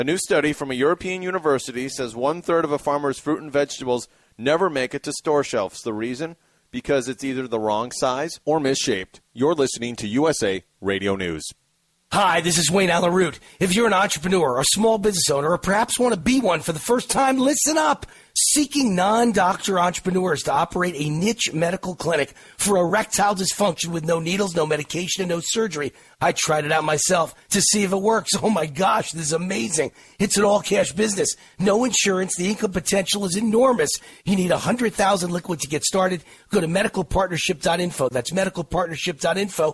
A new study from a European university says 1/3 of a farmer's fruit and vegetables never make it to store shelves. The reason? Because it's either the wrong size or misshaped. You're listening to USA Radio News. Hi, this is Wayne Allen Root. If you're an entrepreneur or small business owner or perhaps want to be one for the first time, listen up. Seeking non-doctor entrepreneurs to operate a niche medical clinic for erectile dysfunction with no needles, no medication, and no surgery. I tried it out myself to see if it works. Oh my gosh, this is amazing. It's an all-cash business. No insurance. The income potential is enormous. You need 100,000 liquid to get started. Go to medicalpartnership.info. That's medicalpartnership.info.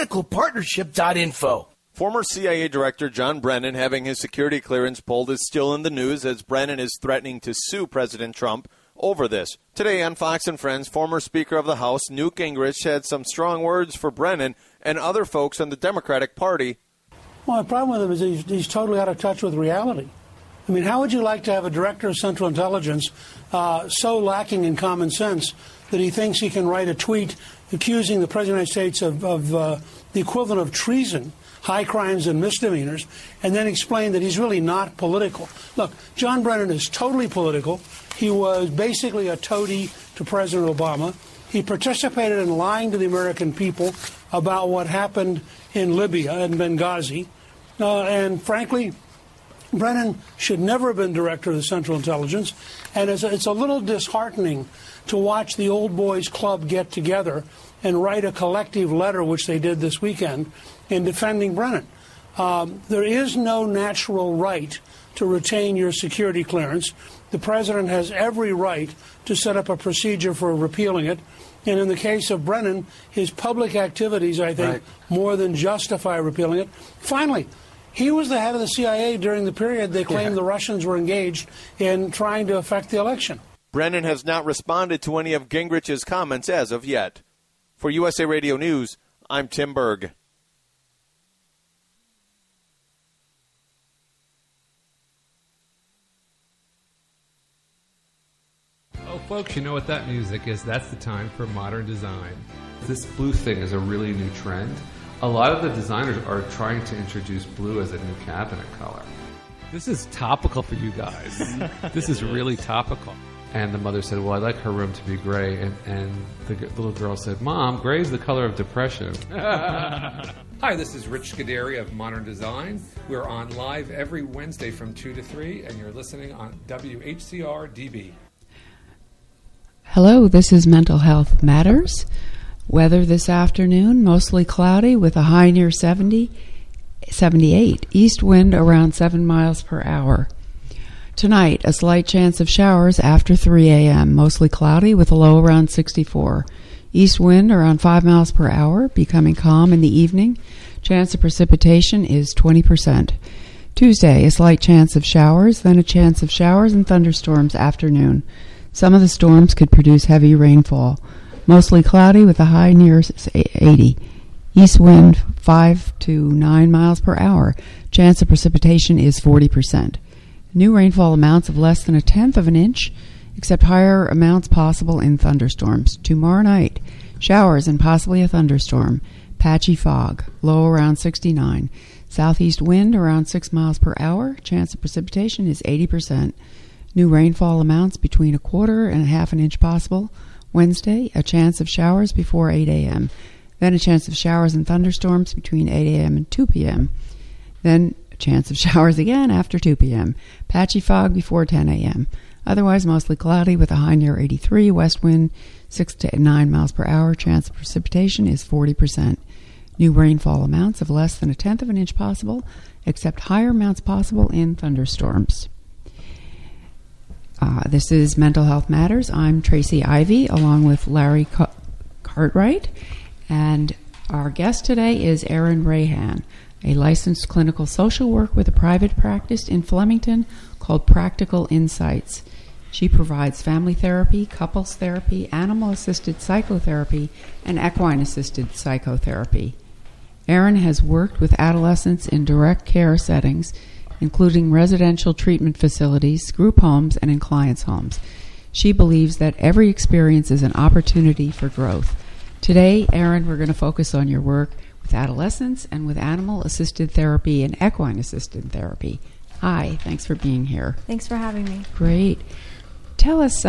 Medicalpartnership.info. Former CIA Director John Brennan having his security clearance pulled is still in the news as Brennan is threatening to sue President Trump over this. Today on Fox and Friends, former Speaker of the House Newt Gingrich had some strong words for Brennan and other folks in the Democratic Party. Well, the problem with him is he's totally out of touch with reality. I mean, how would you like to have a director of Central Intelligence so lacking in common sense that he thinks he can write a tweet accusing the President of the United States of the equivalent of treason, high crimes and misdemeanors, and then explain that he's really not political? Look, John Brennan is totally political. He was basically a toady to President Obama. He participated in lying to the American people about what happened in Libya and Benghazi. And frankly, Brennan should never have been director of the Central Intelligence. And it's a little disheartening to watch the old boys club get together and write a collective letter, which they did this weekend, in defending Brennan. There is no natural right to retain your security clearance. The president has every right to set up a procedure for repealing it. And in the case of Brennan, his public activities, I think, more than justify repealing it. Finally, he was the head of the CIA during the period they claimed the Russians were engaged in trying to affect the election. Brennan has not responded to any of Gingrich's comments as of yet. For USA Radio News, I'm Tim Berg. Oh, folks, you know what that music is. That's the time for modern design. This blue thing is a really new trend. A lot of the designers are trying to introduce blue as a new cabinet color. This is topical for you guys. This is really topical. And the mother said, well, I'd like her room to be gray. And the little girl said, Mom, gray is the color of depression. Hi, this is Rich Scuderi of Modern Design. We're on live every Wednesday from 2 to 3, and you're listening on WHCR DB. Hello, this is Mental Health Matters. Weather this afternoon, mostly cloudy with a high near 78. East wind around 7 miles per hour. Tonight, a slight chance of showers after 3 a.m., mostly cloudy with a low around 64. East wind around 5 miles per hour, becoming calm in the evening. Chance of precipitation is 20%. Tuesday, a slight chance of showers, then a chance of showers and thunderstorms afternoon. Some of the storms could produce heavy rainfall. Mostly cloudy with a high near 80. East wind 5 to 9 miles per hour. Chance of precipitation is 40%. New rainfall amounts of less than 1/10 of an inch, except higher amounts possible in thunderstorms. Tomorrow night, showers and possibly a thunderstorm. Patchy fog, low around 69. Southeast wind around 6 miles per hour. Chance of precipitation is 80%. New rainfall amounts between 1/4 and 1/2 an inch possible. Wednesday, a chance of showers before 8 a.m. Then a chance of showers and thunderstorms between 8 a.m. and 2 p.m. Then a chance of showers again after 2 p.m. Patchy fog before 10 a.m. Otherwise mostly cloudy with a high near 83. West wind 6 to 9 miles per hour. Chance of precipitation is 40%. New rainfall amounts of less than 1/10 of an inch possible, except higher amounts possible in thunderstorms. This is Mental Health Matters. I'm Tracy Ivy, along with Larry Cartwright, and our guest today is Erin Rahan, a licensed clinical social worker with a private practice in Flemington called Practical Insights. She provides family therapy, couples therapy, animal-assisted psychotherapy, and equine-assisted psychotherapy. Erin has worked with adolescents in direct care settings, including residential treatment facilities, group homes, and in clients' homes. She believes that every experience is an opportunity for growth. Today, Erin, we're going to focus on your work with adolescents and with animal-assisted therapy and equine-assisted therapy. Hi, thanks for being here. Thanks for having me. Great. Tell us,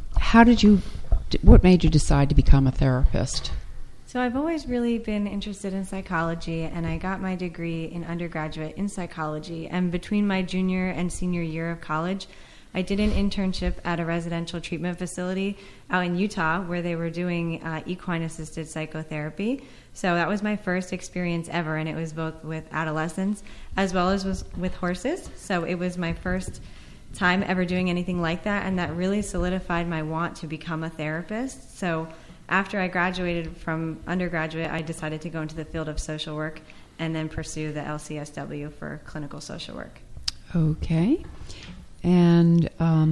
what made you decide to become a therapist? So I've always really been interested in psychology, and I got my degree in undergraduate in psychology. And between my junior and senior year of college, I did an internship at a residential treatment facility out in Utah where they were doing equine-assisted psychotherapy. So that was my first experience ever, and it was both with adolescents as well as with horses. So it was my first time ever doing anything like that, and that really solidified my want to become a therapist. So after I graduated from undergraduate, I decided to go into the field of social work and then pursue the LCSW for clinical social work. Okay. And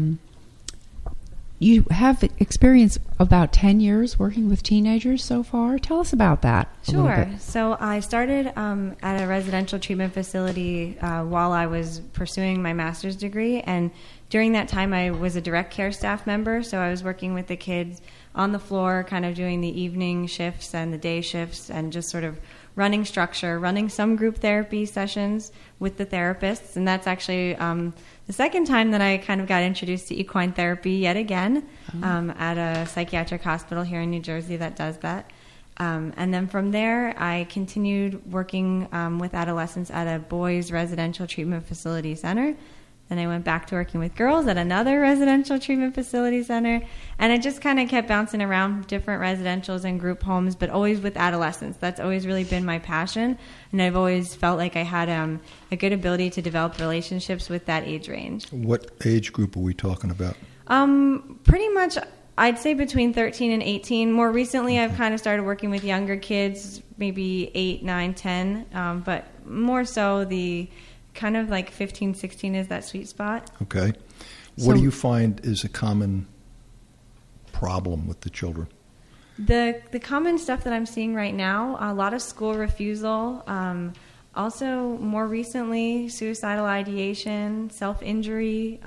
you have experience about 10 years working with teenagers so far. Tell us about that. Sure. So I started at a residential treatment facility while I was pursuing my master's degree. And during that time, I was a direct care staff member. So I was working with the kids on the floor, kind of doing the evening shifts and the day shifts and just sort of running structure, running some group therapy sessions with the therapists. And that's actually the second time that I kind of got introduced to equine therapy yet again at a psychiatric hospital here in New Jersey that does that. And then from there, I continued working with adolescents at a boys' residential treatment facility center. Then I went back to working with girls at another residential treatment facility center. And I just kind of kept bouncing around different residentials and group homes, but always with adolescents. That's always really been my passion. And I've always felt like I had a good ability to develop relationships with that age range. What age group are we talking about? Pretty much, I'd say between 13 and 18. More recently, I've kind of started working with younger kids, maybe 8, 9, 10. But more so the kind of like 15, 16 is that sweet spot. Okay. What do you find is a common problem with the children? The common stuff that I'm seeing right now, a lot of school refusal, also more recently suicidal ideation, self-injury,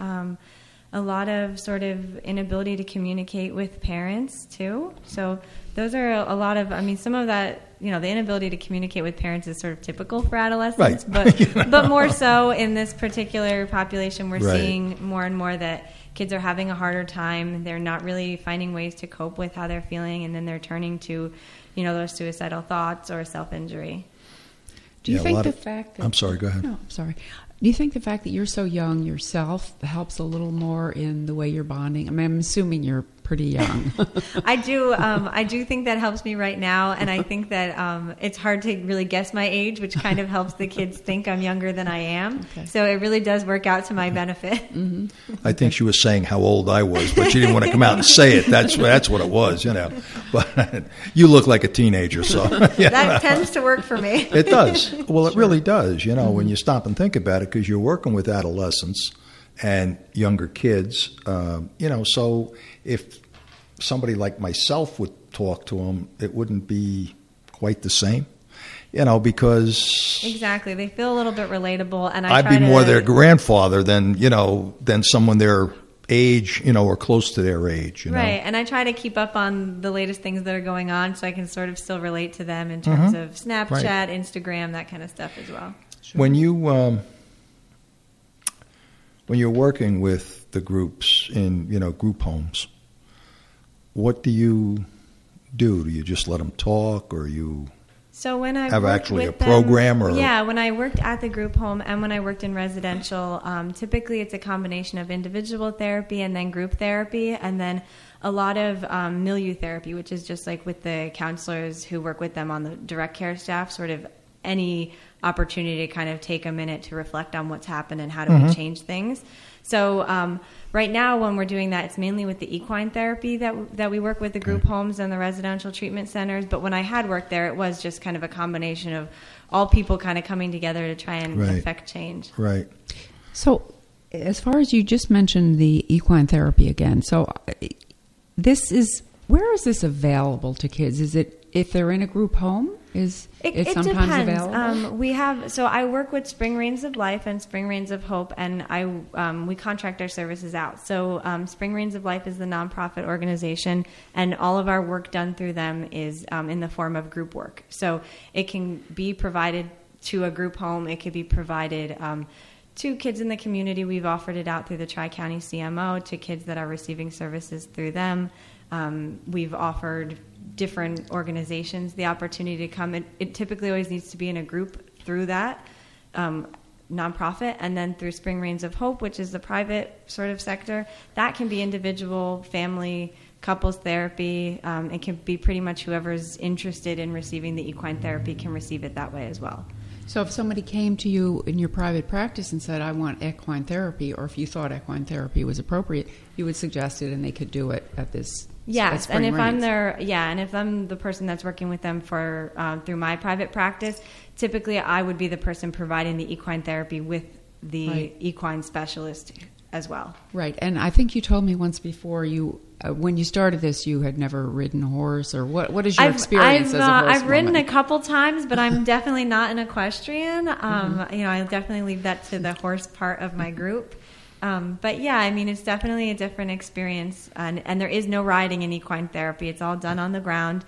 a lot of sort of inability to communicate with parents too. So those are a lot of, I mean, some of that, you know, the inability to communicate with parents is sort of typical for adolescents, right. but more so in this particular population, we're seeing more and more that kids are having a harder time. They're not really finding ways to cope with how they're feeling, and then they're turning to, you know, those suicidal thoughts or self-injury. Do you think the fact that... I'm sorry, go ahead. No, I'm sorry. Do you think the fact that you're so young yourself helps a little more in the way you're bonding? I mean, I'm assuming you're pretty young. I do think that helps me right now, and I think that it's hard to really guess my age, which kind of helps the kids think I'm younger than I am. Okay. So it really does work out to my benefit. Mm-hmm. I think she was saying how old I was, but she didn't want to come out and say it. That's what it was, you know. But you look like a teenager, so that tends to work for me. It does. Well, it really does. You know, when you stop and think about it, because you're working with adolescents and younger kids, you know, so if somebody like myself would talk to them, it wouldn't be quite the same, you know, because... Exactly. They feel a little bit relatable. And I'd be more their grandfather than someone their age, you know, or close to their age, you know. Right. And I try to keep up on the latest things that are going on so I can sort of still relate to them in terms of Snapchat, Instagram, that kind of stuff as well. Sure. When you're working with the groups in, you know, group homes, what do you do? Do you just let them talk, or you when I have actually a program? Or yeah, when I worked at the group home and when I worked in residential, typically it's a combination of individual therapy and then group therapy, and then a lot of milieu therapy, which is just like with the counselors who work with them on the direct care staff, sort of any opportunity to kind of take a minute to reflect on what's happened and how do we change things. So right now when we're doing that, it's mainly with the equine therapy that we work with the group homes and the residential treatment centers. But when I had worked there, it was just kind of a combination of all people kind of coming together to try and affect change. Right. So as far as you just mentioned the equine therapy again, so where is this available to kids? Is it if they're in a group home? It sometimes available? I work with Spring Reins of Life and Spring Reins of Hope, and we contract our services out. So Spring Reins of Life is the nonprofit organization, and all of our work done through them is in the form of group work. So it can be provided to a group home. It could be provided to kids in the community. We've offered it out through the Tri-County CMO to kids that are receiving services through them. We've offered different organizations the opportunity to come. It typically always needs to be in a group through that nonprofit, and then through Spring Rains of Hope, which is the private sort of sector. That can be individual, family, couples therapy. It can be pretty much whoever's interested in receiving the equine therapy can receive it that way as well. So if somebody came to you in your private practice and said, I want equine therapy, or if you thought equine therapy was appropriate, you would suggest it and they could do it at this. Yes, at and if Rains. and if I'm the person that's working with them for through my private practice, typically I would be the person providing the equine therapy with the equine specialist as well. Right, and I think you told me once before you when you started this, you had never ridden a horse, or what is your experience as a horsewoman? I've ridden a couple times, but I'm definitely not an equestrian. I definitely leave that to the horse part of my group. But yeah, I mean, it's definitely a different experience, and there is no riding in equine therapy. It's all done on the ground,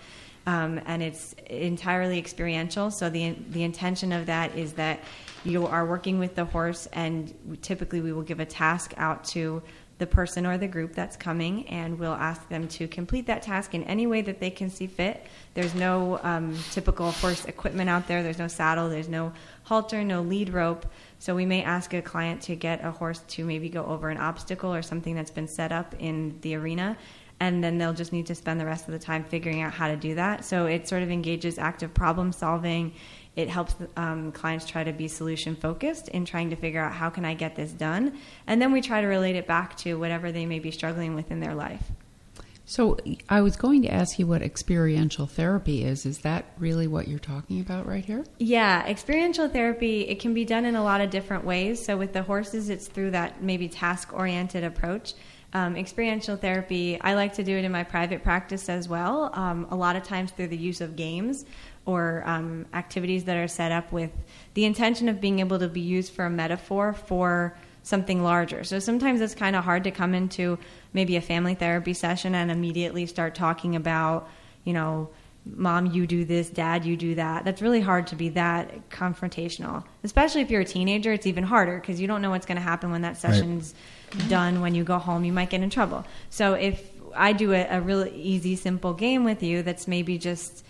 and it's entirely experiential. So the intention of that is that you are working with the horse, and typically we will give a task out to the person or the group that's coming, and we'll ask them to complete that task in any way that they can see fit. There's no typical horse equipment out there. There's no saddle. There's no halter, no lead rope. So we may ask a client to get a horse to maybe go over an obstacle or something that's been set up in the arena, and then they'll just need to spend the rest of the time figuring out how to do that. So it sort of engages active problem solving. It helps clients try to be solution focused in trying to figure out how can I get this done, and then we try to relate it back to whatever they may be struggling with in their life. So I was going to ask you what experiential therapy is. Is that really what you're talking about right here? Yeah, experiential therapy, it can be done in a lot of different ways. So with the horses, it's through that maybe task-oriented approach. Experiential therapy, I like to do it in my private practice as well, a lot of times through the use of games or activities that are set up with the intention of being able to be used for a metaphor for something larger. So sometimes it's kind of hard to come into maybe a family therapy session and immediately start talking about, Mom, you do this, Dad, you do that. That's really hard to be that confrontational. Especially if you're a teenager, it's even harder because you don't know what's going to happen when that session's done. When you go home, you might get in trouble. So if I do a really easy, simple game with you that's maybe just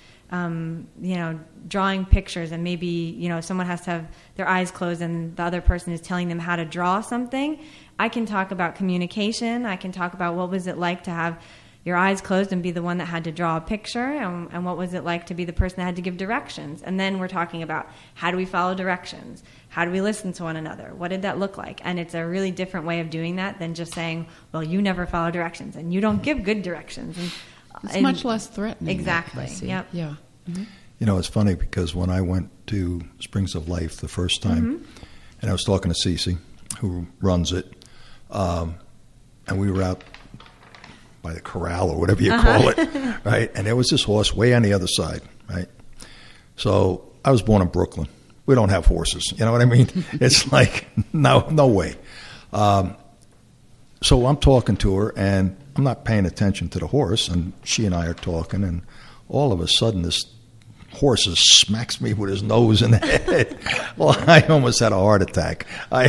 drawing pictures, and maybe, someone has to have their eyes closed and the other person is telling them how to draw something. I can talk about communication. I can talk about what was it like to have your eyes closed and be the one that had to draw a picture, and what was it like to be the person that had to give directions. And then we're talking about how do we follow directions? How do we listen to one another? What did that look like? And it's a really different way of doing that than just saying, well, you never follow directions and you don't give good directions. And it's much less threatening. Exactly. Yep. Yeah. Mm-hmm. It's funny because when I went to Springs of Life the first time, and I was talking to Cece, who runs it, and we were out by the corral or whatever you call it, right? And there was this horse way on the other side, right? So I was born in Brooklyn. We don't have horses. You know what I mean? It's like, no way. So I'm talking to her, and I'm not paying attention to the horse, and she and I are talking, and all of a sudden this horse smacks me with his nose in the head. Well, I almost had a heart attack.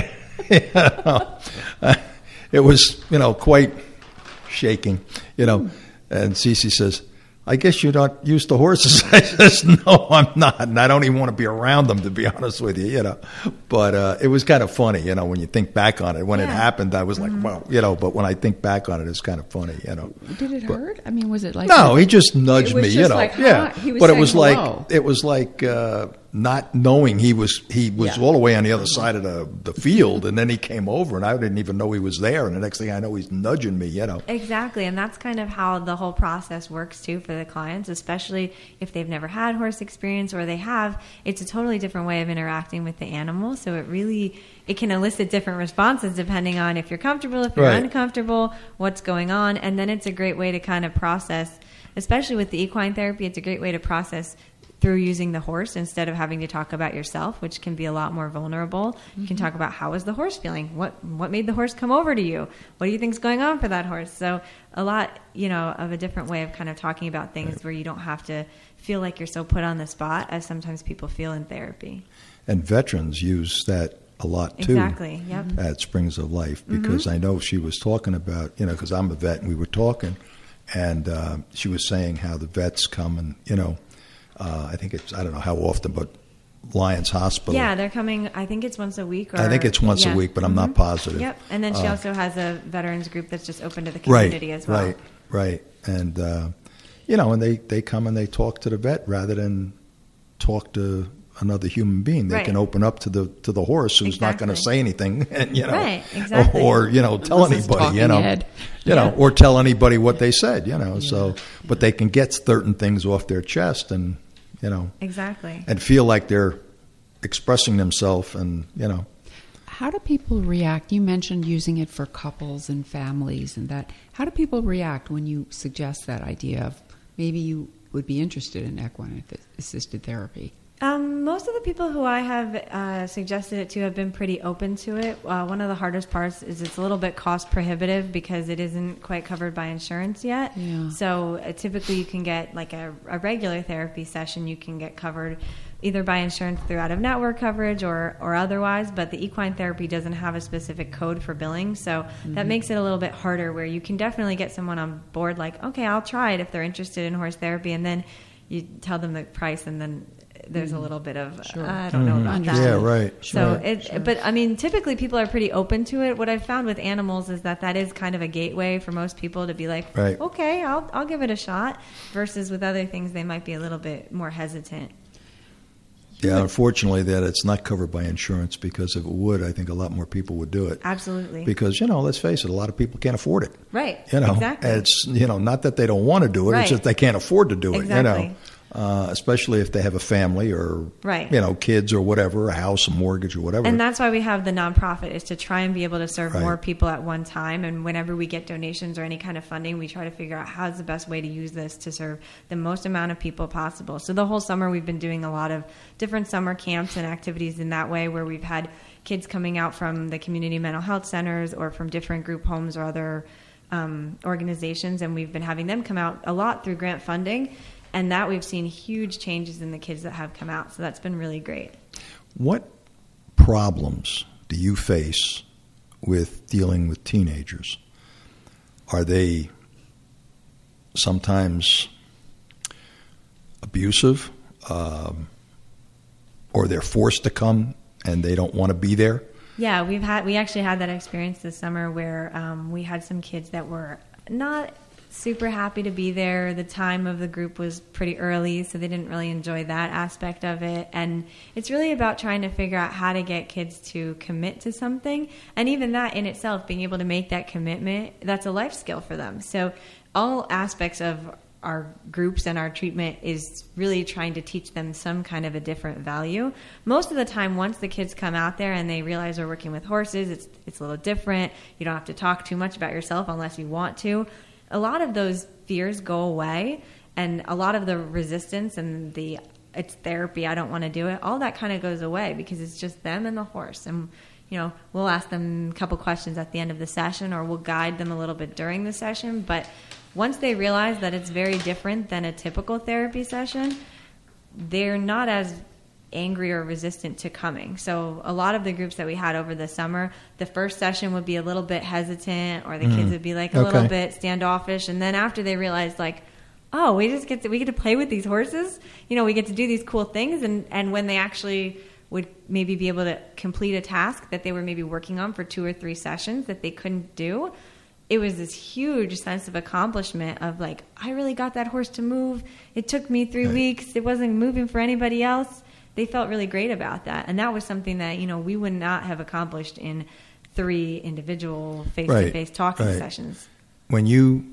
It was, quite shaking, and Cece says, I guess you're not used to horses. I says, no, I'm not, and I don't even want to be around them, to be honest with you, But it was kind of funny, when you think back on it. When it happened, I was like, wow, but when I think back on it, it's kind of funny, Did it hurt? I mean, was it like... No, he just nudged me, Like, yeah. He was but it was like not knowing he was all the way on the other side of the field, and then he came over, and I didn't even know he was there, and the next thing I know, he's nudging me, Exactly, and that's kind of how the whole process works, too, for the clients, especially if they've never had horse experience, or they have. It's a totally different way of interacting with the animal, so it can elicit different responses depending on if you're comfortable, if you're uncomfortable, what's going on, and then it's a great way to kind of process, especially with the equine therapy, it's a great way to process through using the horse instead of having to talk about yourself, which can be a lot more vulnerable. You can talk about how is the horse feeling? What made the horse come over to you? What do you think's going on for that horse? So a lot, of a different way of kind of talking about things where you don't have to feel like you're so put on the spot as sometimes people feel in therapy. And veterans use that a lot too. Exactly. Yep. At Springs of Life, because I know she was talking about, because I'm a vet and we were talking, and she was saying how the vets come and, I think I don't know how often, but Lions Hospital. Yeah, they're coming, I think it's once a week. I think it's once a week, but I'm not positive. Yep. And then she also has a veterans group that's just open to the community as well. Right. And, and they come and they talk to the vet rather than talk to another human being. They can open up to the horse who's not going to say anything, and, right, exactly. or tell anybody, or tell anybody what they said, So, but they can get certain things off their chest, and exactly, and feel like they're expressing themselves, and How do people react? You mentioned using it for couples and families, and that. How do people react when you suggest that idea of maybe you would be interested in equine assisted therapy? Most of the people who I have suggested it to have been pretty open to it. One of the hardest parts is it's a little bit cost prohibitive because it isn't quite covered by insurance yet. Yeah. So typically you can get like a regular therapy session, you can get covered either by insurance through out-of-network coverage or otherwise, but the equine therapy doesn't have a specific code for billing, so that makes it a little bit harder, where you can definitely get someone on board like, okay, I'll try it if they're interested in horse therapy, and then you tell them the price, and then there's a little bit of I don't know about that. Yeah, right. So but I mean, typically people are pretty open to it. What I've found with animals is that is kind of a gateway for most people to be like, okay, I'll give it a shot. Versus with other things, they might be a little bit more hesitant. Yeah, unfortunately, that it's not covered by insurance, because if it would, I think a lot more people would do it. Absolutely. Because, let's face it, a lot of people can't afford it. Right. Exactly. It's, not that they don't want to do it, it's just they can't afford to do it, Exactly. Especially if they have a family or, kids or whatever, a house, a mortgage or whatever. And that's why we have the nonprofit, is to try and be able to serve more people at one time. And whenever we get donations or any kind of funding, we try to figure out how's the best way to use this to serve the most amount of people possible. So the whole summer we've been doing a lot of different summer camps and activities in that way, where we've had kids coming out from the community mental health centers or from different group homes or other organizations, and we've been having them come out a lot through grant funding. And that we've seen huge changes in the kids that have come out. So that's been really great. What problems do you face with dealing with teenagers? Are they sometimes abusive, or they're forced to come and they don't want to be there? Yeah, we actually had that experience this summer where we had some kids that were not super happy to be there. The time of the group was pretty early, so they didn't really enjoy that aspect of it. And it's really about trying to figure out how to get kids to commit to something. And even that in itself, being able to make that commitment, that's a life skill for them. So all aspects of our groups and our treatment is really trying to teach them some kind of a different value. Most of the time, once the kids come out there and they realize we're working with horses, it's a little different. You don't have to talk too much about yourself unless you want to. A lot of those fears go away, and a lot of the resistance and it's therapy, I don't want to do it, all that kind of goes away because it's just them and the horse. And we'll ask them a couple questions at the end of the session, or we'll guide them a little bit during the session. But once they realize that it's very different than a typical therapy session, they're not as angry or resistant to coming. So a lot of the groups that we had over the summer, the first session would be a little bit hesitant, or the kids would be like a little bit standoffish. And then after they realized, like, oh, we get to play with these horses, we get to do these cool things. And when they actually would maybe be able to complete a task that they were maybe working on for 2 or 3 sessions that they couldn't do, it was this huge sense of accomplishment of like, I really got that horse to move. It took me 3 weeks. It wasn't moving for anybody else. They felt really great about that. And that was something that, we would not have accomplished in 3 individual face-to-face talking sessions. When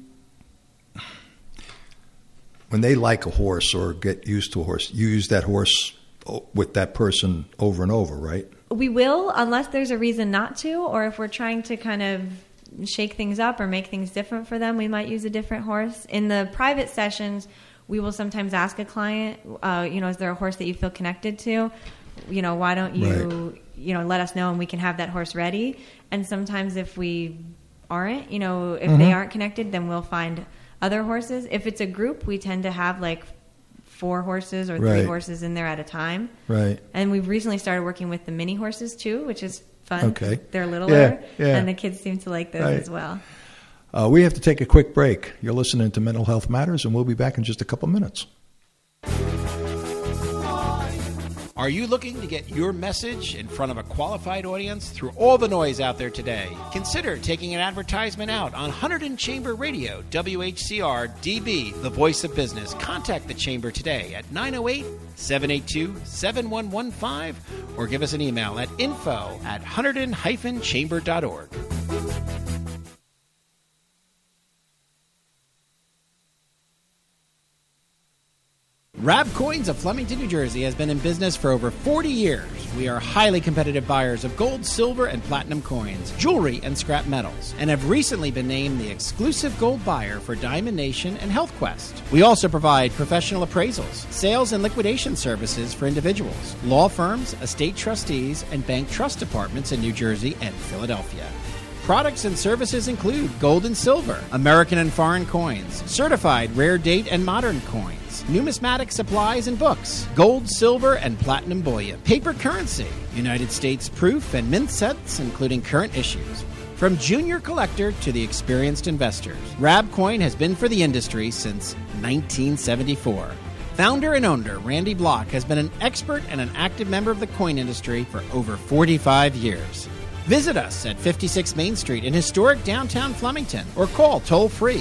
they like a horse or get used to a horse, you use that horse with that person over and over, right? We will, unless there's a reason not to, or if we're trying to kind of shake things up or make things different for them, we might use a different horse. In the private sessions, we will sometimes ask a client, is there a horse that you feel connected to? Why don't you, let us know and we can have that horse ready. And sometimes if we aren't, if they aren't connected, then we'll find other horses. If it's a group, we tend to have like 4 horses or 3 Right. horses in there at a time. Right. And we've recently started working with the mini horses too, which is fun. Okay. They're littler, Yeah. and the kids seem to like those Right. as well. We have to take a quick break. You're listening to Mental Health Matters, and we'll be back in just a couple minutes. Are you looking to get your message in front of a qualified audience through all the noise out there today? Consider taking an advertisement out on Hunterdon Chamber Radio, WHCR DB, the voice of business. Contact the Chamber today at 908-782-7115 or give us an email at info@hunterdon-chamber.org. Rab Coins of Flemington, New Jersey has been in business for over 40 years. We are highly competitive buyers of gold, silver, and platinum coins, jewelry, and scrap metals, and have recently been named the exclusive gold buyer for Diamond Nation and Health Quest. We also provide professional appraisals, sales and liquidation services for individuals, law firms, estate trustees, and bank trust departments in New Jersey and Philadelphia. Products and services include gold and silver, American and foreign coins, certified rare date and modern coins, numismatic supplies and books, gold, silver, and platinum bullion, paper currency, United States proof and mint sets, including current issues. From junior collector to the experienced investors, Rab Coin has been for the industry since 1974. Founder and owner Randy Block has been an expert and an active member of the coin industry for over 45 years. Visit us at 56 Main Street in historic downtown Flemington or call toll-free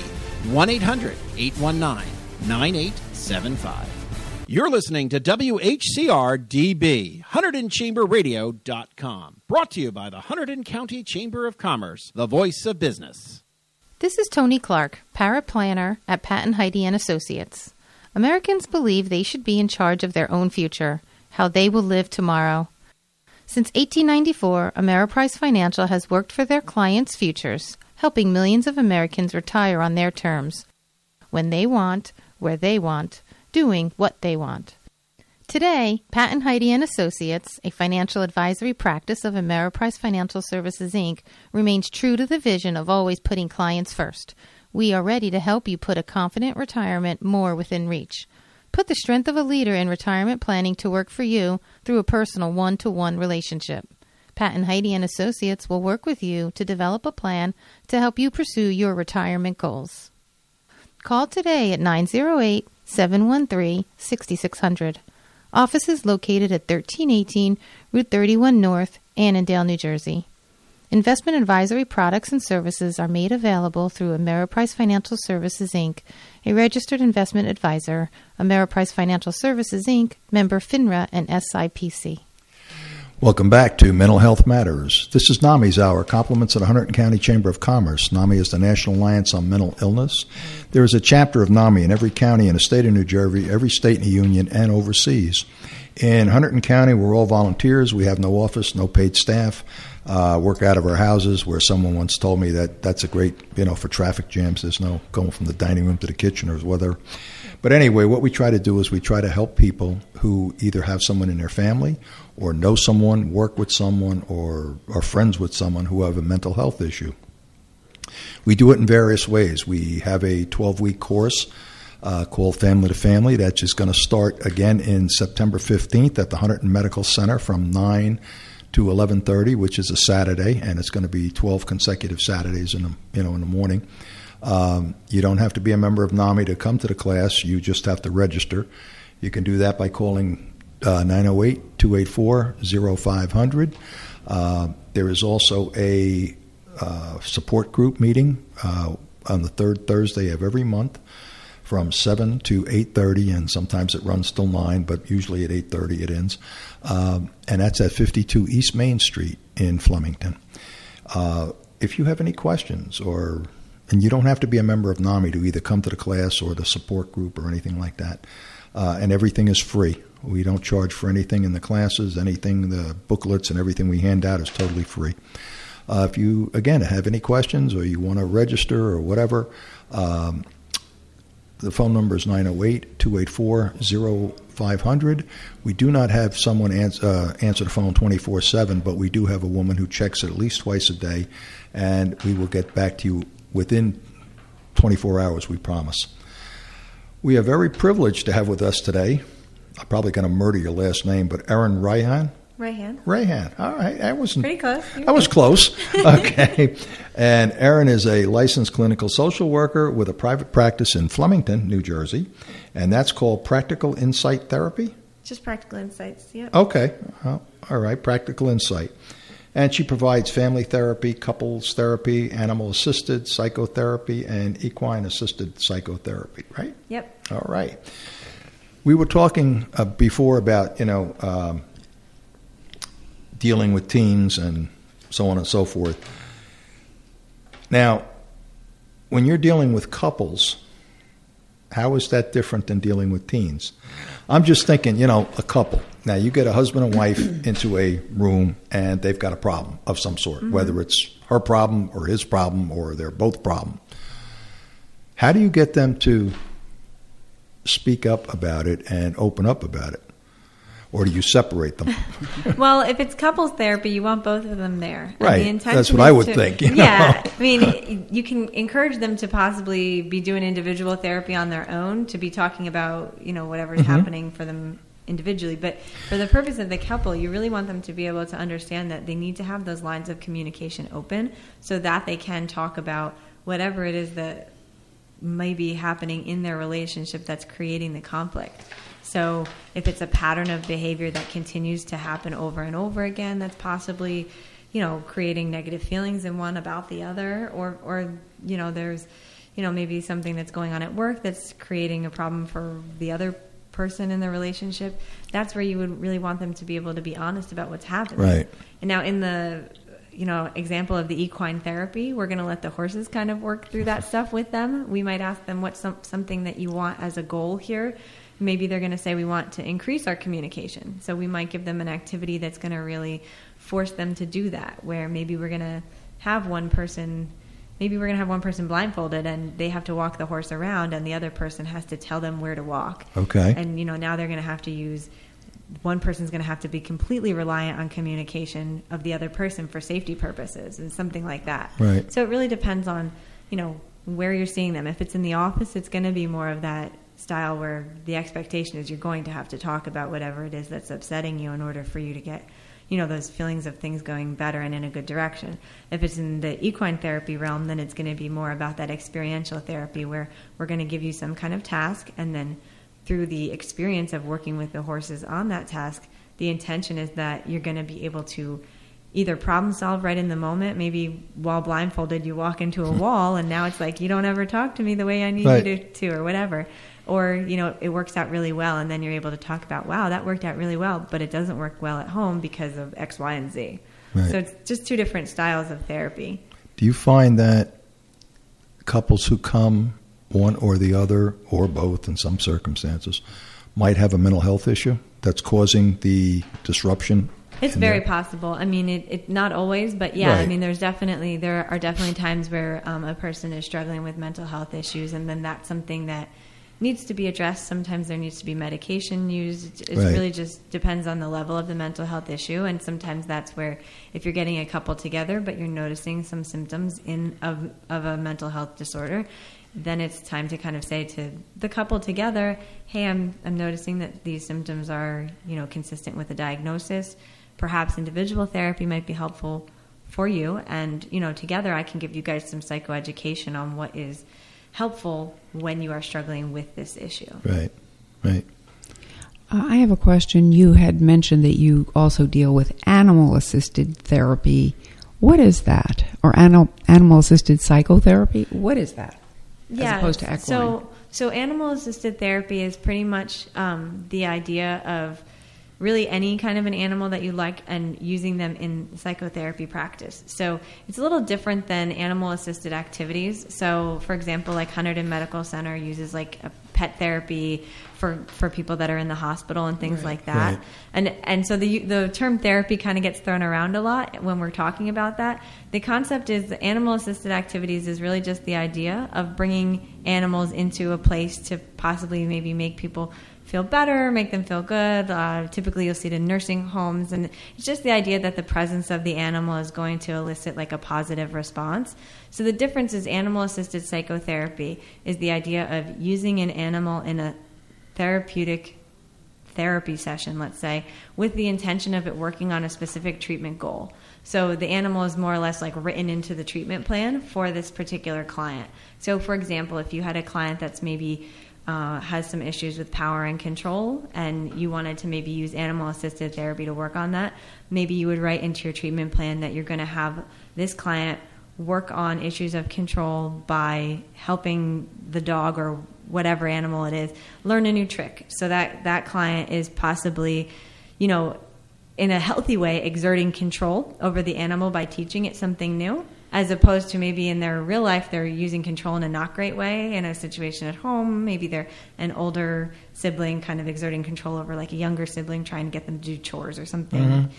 1-800-819-9875. You're listening to WHCR-DB, HunterdonChamberRadio.com. Brought to you by the Hunterdon County Chamber of Commerce, the voice of business. This is Tony Clark, paraplanner at Patton Heide & Associates. Americans believe they should be in charge of their own future, how they will live tomorrow. Since 1894, Ameriprise Financial has worked for their clients' futures, helping millions of Americans retire on their terms, when they want, where they want, doing what they want. Today, Patton Heide & Associates, a financial advisory practice of Ameriprise Financial Services, Inc., remains true to the vision of always putting clients first. We are ready to help you put a confident retirement more within reach. Put the strength of a leader in retirement planning to work for you through a personal one-to-one relationship. Patton Heide & Associates will work with you to develop a plan to help you pursue your retirement goals. Call today at 908-713-6600. Office is located at 1318 Route 31 North, Annandale, New Jersey. Investment advisory products and services are made available through Ameriprise Financial Services, Inc., a registered investment advisor, Ameriprise Financial Services, Inc., member FINRA and SIPC. Welcome back to Mental Health Matters. This is NAMI's Hour, compliments of the Hunterdon County Chamber of Commerce. NAMI is the National Alliance on Mental Illness. There is a chapter of NAMI in every county in the state of New Jersey, every state in the union, and overseas. In Hunterdon County, we're all volunteers. We have no office, no paid staff. Work out of our houses, where someone once told me that that's a great, for traffic jams. There's no going from the dining room to the kitchen or whether. But anyway, what we try to do is we try to help people who either have someone in their family or know someone, work with someone, or are friends with someone who have a mental health issue. We do it in various ways. We have a 12-week course called Family to Family that's just going to start again in September 15th at the Hunterdon Medical Center from 9 to 11:30, which is a Saturday, and it's going to be 12 consecutive Saturdays in the morning. You don't have to be a member of NAMI to come to the class. You just have to register. You can do that by calling 908-284-0500. There is also a support group meeting on the third Thursday of every month from 7 to 8:30, and sometimes it runs till 9, but usually at 8:30 it ends. And that's at 52 East Main Street in Flemington. If you have any questions, and you don't have to be a member of NAMI to either come to the class or the support group or anything like that, and everything is free. We don't charge for anything in the classes. Anything, the booklets and everything we hand out is totally free. If you, again, have any questions or you want to register or whatever, the phone number is 908-284-0500. We do not have someone answer the phone 24/7, but we do have a woman who checks it at least twice a day, and we will get back to you within 24 hours, we promise. We are very privileged to have with us today, I'm probably going to murder your last name, but Erin Raihan. Raihan. All right. I wasn't pretty close. I was close. Okay. And Erin is a licensed clinical social worker with a private practice in Flemington, New Jersey, and that's called Practical Insight Therapy? Just Practical Insights, yep. Okay. All right. Practical Insight. And she provides family therapy, couples therapy, animal-assisted psychotherapy, and equine-assisted psychotherapy, right? Yep. All right. We were talking before about, dealing with teens and so on and so forth. Now, when you're dealing with couples, how is that different than dealing with teens? I'm just thinking, a couple. Now, you get a husband and wife into a room and they've got a problem of some sort, whether it's her problem or his problem or they're both problem. How do you get them to speak up about it and open up about it? Or do you separate them? Well, if it's couples therapy, you want both of them there. Right. And the That's what I would think. Yeah. I mean, you can encourage them to possibly be doing individual therapy on their own, to be talking about, whatever's happening for them individually. But for the purpose of the couple, you really want them to be able to understand that they need to have those lines of communication open so that they can talk about whatever it is that may be happening in their relationship that's creating the conflict. So if it's a pattern of behavior that continues to happen over and over again, that's possibly, creating negative feelings in one about the other, or there's, maybe something that's going on at work that's creating a problem for the other person in the relationship, that's where you would really want them to be able to be honest about what's happening. Right. And now in the example of the equine therapy, we're going to let the horses kind of work through that stuff with them. We might ask them what's something that you want as a goal here. Maybe they're going to say we want to increase our communication. So we might give them an activity that's going to really force them to do that, where maybe we're going to have one person blindfolded and they have to walk the horse around and the other person has to tell them where to walk. Okay. And, now they're going to have to one person's going to have to be completely reliant on communication of the other person for safety purposes and something like that. Right. So it really depends on, where you're seeing them. If it's in the office, it's going to be more of that style where the expectation is you're going to have to talk about whatever it is that's upsetting you in order for you to get, those feelings of things going better and in a good direction. If it's in the equine therapy realm, then it's going to be more about that experiential therapy where we're going to give you some kind of task, and then through the experience of working with the horses on that task, the intention is that you're going to be able to either problem solve right in the moment. Maybe while blindfolded, you walk into a wall and now it's like, you don't ever talk to me the way I need you to, or whatever. Or, it works out really well, and then you're able to talk about, wow, that worked out really well, but it doesn't work well at home because of X, Y, and Z. Right. So it's just two different styles of therapy. Do you find that couples who come, one or the other, or both in some circumstances, might have a mental health issue that's causing the disruption? It's very possible. I mean, it not always, but yeah. Right. I mean, there are definitely times where a person is struggling with mental health issues, and then that's something that needs to be addressed. Sometimes there needs to be medication used. It really just depends on the level of the mental health issue, and sometimes that's where, if you're getting a couple together but you're noticing some symptoms of a mental health disorder, then it's time to kind of say to the couple together, hey, I'm noticing that these symptoms are, consistent with a diagnosis. Perhaps individual therapy might be helpful for you, and, together I can give you guys some psychoeducation on what is helpful when you are struggling with this issue. Right. I have a question. You had mentioned that you also deal with animal-assisted therapy. What is that? Or animal-assisted psychotherapy? What is that? Yeah, as opposed to equine? So animal-assisted therapy is pretty much the idea of really any kind of an animal that you like and using them in psychotherapy practice. So it's a little different than animal-assisted activities. So, for example, like Hunterdon Medical Center uses like a pet therapy for people that are in the hospital and things like that. Right. And so the term therapy kind of gets thrown around a lot when we're talking about that. The concept is the animal-assisted activities is really just the idea of bringing animals into a place to possibly maybe make people feel better, make them feel good. Typically you'll see it in nursing homes, and it's just the idea that the presence of the animal is going to elicit like a positive response. So the difference is animal-assisted psychotherapy is the idea of using an animal in a therapeutic therapy session, let's say, with the intention of it working on a specific treatment goal. So the animal is more or less like written into the treatment plan for this particular client. So for example, if you had a client that's maybe has some issues with power and control, and you wanted to maybe use animal-assisted therapy to work on that, maybe you would write into your treatment plan that you're going to have this client work on issues of control by helping the dog or whatever animal it is learn a new trick. So that client is possibly, in a healthy way, exerting control over the animal by teaching it something new, as opposed to maybe in their real life they're using control in a not great way in a situation at home. Maybe they're an older sibling kind of exerting control over like a younger sibling, trying to get them to do chores or something,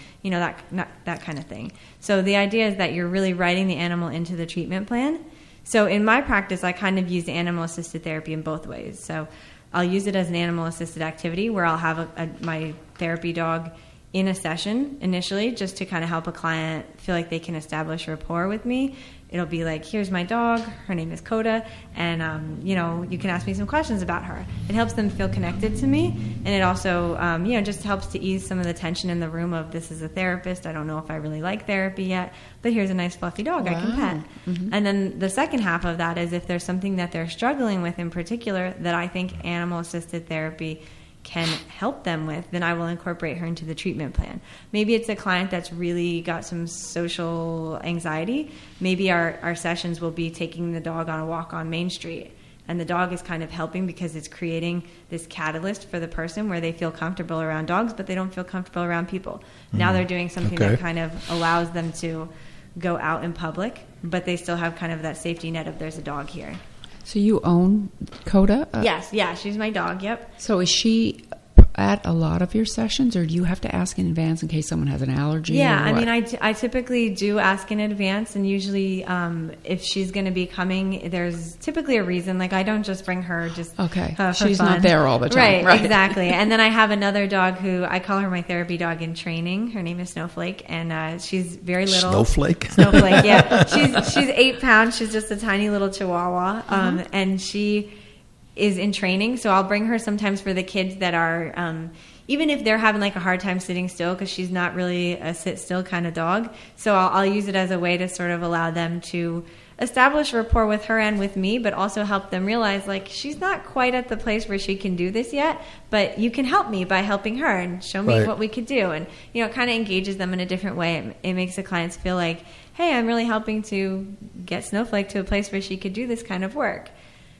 that kind of thing. So the idea is that you're really writing the animal into the treatment plan. So in my practice, I kind of use animal-assisted therapy in both ways. So I'll use it as an animal-assisted activity where I'll have my therapy dog in a session initially, just to kind of help a client feel like they can establish rapport with me. It'll be like, here's my dog, her name is Coda, and you can ask me some questions about her. It helps them feel connected to me, and it also just helps to ease some of the tension in the room of, this is a therapist, I don't know if I really like therapy yet, but here's a nice fluffy dog I can pet. Mm-hmm. And then the second half of that is if there's something that they're struggling with in particular that I think animal-assisted therapy can help them with, then I will incorporate her into the treatment plan. Maybe it's a client that's really got some social anxiety. Maybe our sessions will be taking the dog on a walk on Main Street, and the dog is kind of helping because it's creating this catalyst for the person where they feel comfortable around dogs, but they don't feel comfortable around people. Now they're doing something that kind of allows them to go out in public, but they still have kind of that safety net of there's a dog here. So you own Coda? Yes, she's my dog, yep. So is she at a lot of your sessions, or do you have to ask in advance in case someone has an allergy? Yeah, I mean, I typically do ask in advance, and usually if she's going to be coming, there's typically a reason. Like, I don't just bring her just for she's fun. Not there all the time. Right, exactly. And then I have another dog who I call her my therapy dog in training. Her name is Snowflake, and she's very little. Snowflake, yeah. She's 8 pounds. She's just a tiny little Chihuahua, and she is in training, so I'll bring her sometimes for the kids that are even if they're having like a hard time sitting still, because she's not really a sit still kind of dog. So I'll use it as a way to sort of allow them to establish rapport with her and with me, but also help them realize like she's not quite at the place where she can do this yet, but you can help me by helping her and show me what we could do. And it kind of engages them in a different way. It makes the clients feel like, hey, I'm really helping to get Snowflake to a place where she could do this kind of work.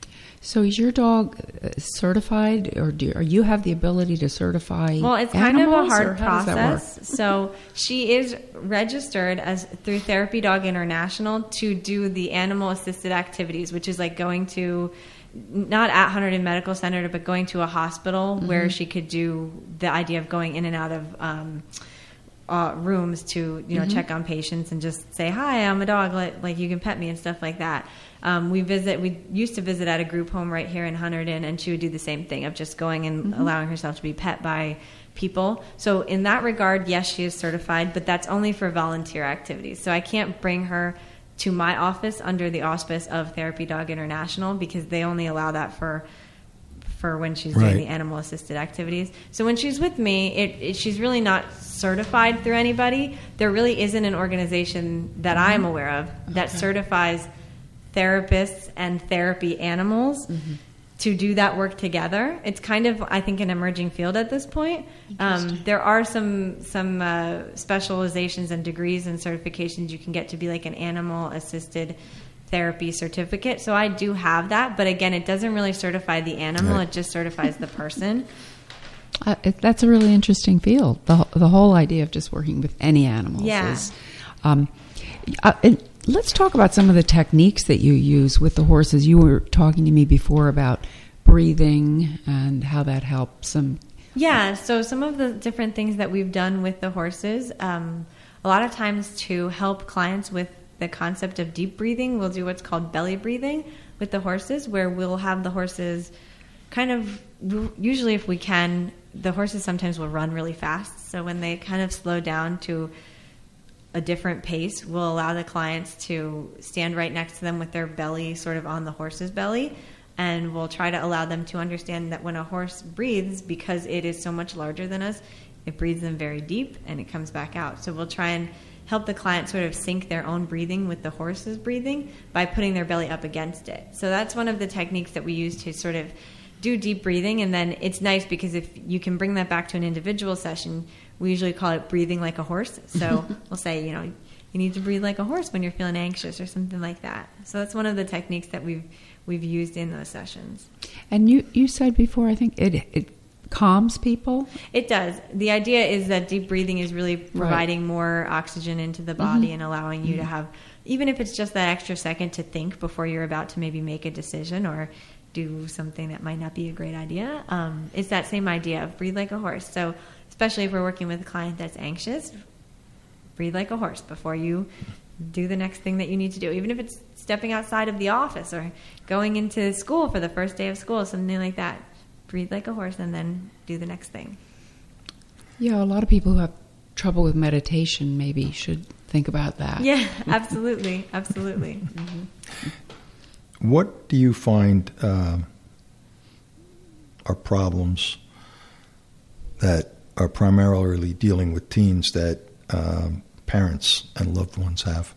So is your dog certified, or do you have the ability to certify Well, it's kind of a hard process. So she is registered through Therapy Dog International to do the animal-assisted activities, which is like going to, not at Hunterdon Medical Center, but going to a hospital where she could do the idea of going in and out of rooms to check on patients and just say, hi, I'm a dog, like you can pet me and stuff like that. We used to visit at a group home right here in Hunterdon, and she would do the same thing of just going and allowing herself to be pet by people. So in that regard, yes, she is certified, but that's only for volunteer activities. So I can't bring her to my office under the auspice of Therapy Dog International, because they only allow that for when she's doing the animal-assisted activities. So when she's with me, she's really not certified through anybody. There really isn't an organization that I'm aware of that certifies therapists and therapy animals to do that work together. It's kind of, I think, an emerging field at this point. There are some specializations and degrees and certifications you can get to be like an animal-assisted therapy certificate. So I do have that, but again, it doesn't really certify the animal. It just certifies the person. That's a really interesting field. The whole idea of just working with any animals is... let's talk about some of the techniques that you use with the horses. You were talking to me before about breathing and how that helps them. Yeah, so some of the different things that we've done with the horses, a lot of times to help clients with the concept of deep breathing, we'll do what's called belly breathing with the horses, where we'll have the horses kind of, usually if we can, the horses sometimes will run really fast. So when they kind of slow down to a different pace, we'll allow the clients to stand right next to them with their belly sort of on the horse's belly. And we'll try to allow them to understand that when a horse breathes, because it is so much larger than us, it breathes in very deep and it comes back out. So we'll try and help the client sort of sync their own breathing with the horse's breathing by putting their belly up against it. So that's one of the techniques that we use to sort of do deep breathing. And then it's nice because if you can bring that back to an individual session, we usually call it breathing like a horse. So we'll say, you need to breathe like a horse when you're feeling anxious or something like that. So that's one of the techniques that we've used in those sessions. And you said before, I think it calms people? It does. The idea is that deep breathing is really providing more oxygen into the body and allowing you to have, even if it's just that extra second to think before you're about to maybe make a decision or do something that might not be a great idea. It's that same idea of breathe like a horse. So especially if we're working with a client that's anxious, breathe like a horse before you do the next thing that you need to do. Even if it's stepping outside of the office or going into school for the first day of school, something like that. Breathe like a horse and then do the next thing. Yeah, a lot of people who have trouble with meditation maybe should think about that. Yeah, absolutely. Absolutely. What do you find are problems that are primarily dealing with teens that parents and loved ones have?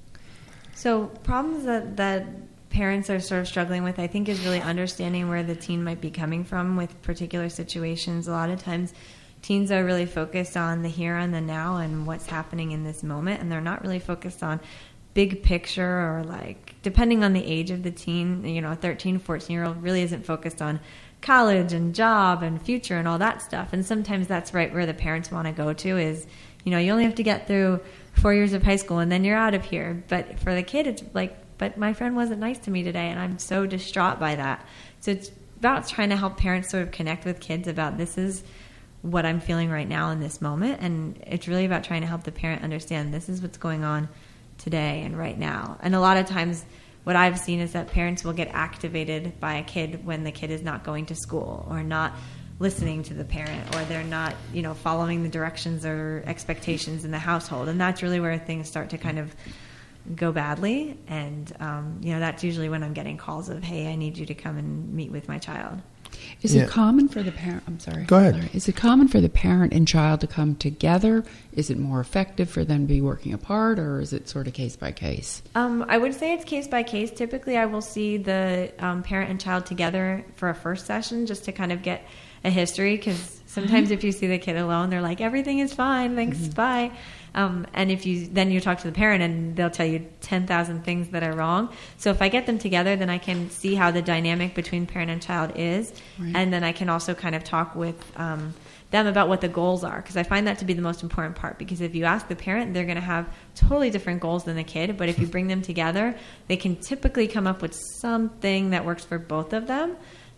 So problems that parents are sort of struggling with, I think, is really understanding where the teen might be coming from with particular situations. A lot of times teens are really focused on the here and the now and what's happening in this moment, and they're not really focused on big picture or, like, depending on the age of the teen, a 13, 14-year-old really isn't focused on college and job and future and all that stuff. And sometimes that's right where the parents want to go to is, you only have to get through 4 years of high school and then you're out of here. But for the kid, it's like, but my friend wasn't nice to me today and I'm so distraught by that. So it's about trying to help parents sort of connect with kids about this is what I'm feeling right now in this moment. And it's really about trying to help the parent understand this is what's going on today and right now. And a lot of times what I've seen is that parents will get activated by a kid when the kid is not going to school or not listening to the parent, or they're not, following the directions or expectations in the household. And that's really where things start to kind of go badly. And, that's usually when I'm getting calls of, hey, I need you to come and meet with my child. Is it common for the parent? I'm sorry. Go ahead. Is it common for the parent and child to come together? Is it more effective for them to be working apart, or is it sort of case by case? I would say it's case by case. Typically, I will see the parent and child together for a first session just to kind of get a history, because sometimes if you see the kid alone, they're like, everything is fine, thanks, bye. And if you talk to the parent and they'll tell you 10,000 things that are wrong. So if I get them together, then I can see how the dynamic between parent and child is. Right. And then I can also kind of talk with them about what the goals are, because I find that to be the most important part. Because if you ask the parent, they're going to have totally different goals than the kid. But if you bring them together, they can typically come up with something that works for both of them.